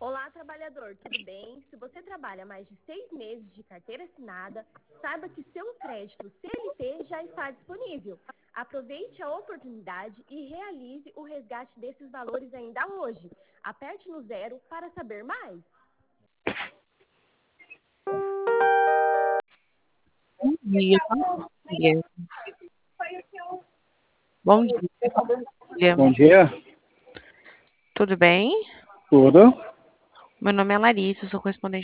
Olá, trabalhador, tudo bem? Se você trabalha mais de 6 meses de carteira assinada, saiba que seu crédito CLT já está disponível. Aproveite a oportunidade e realize o resgate desses valores ainda hoje. Aperte no 0 para saber mais. Bom dia, família. Bom dia, família. Bom dia, Tudo bem? tudo? Meu nome é Larissa, eu sou correspondente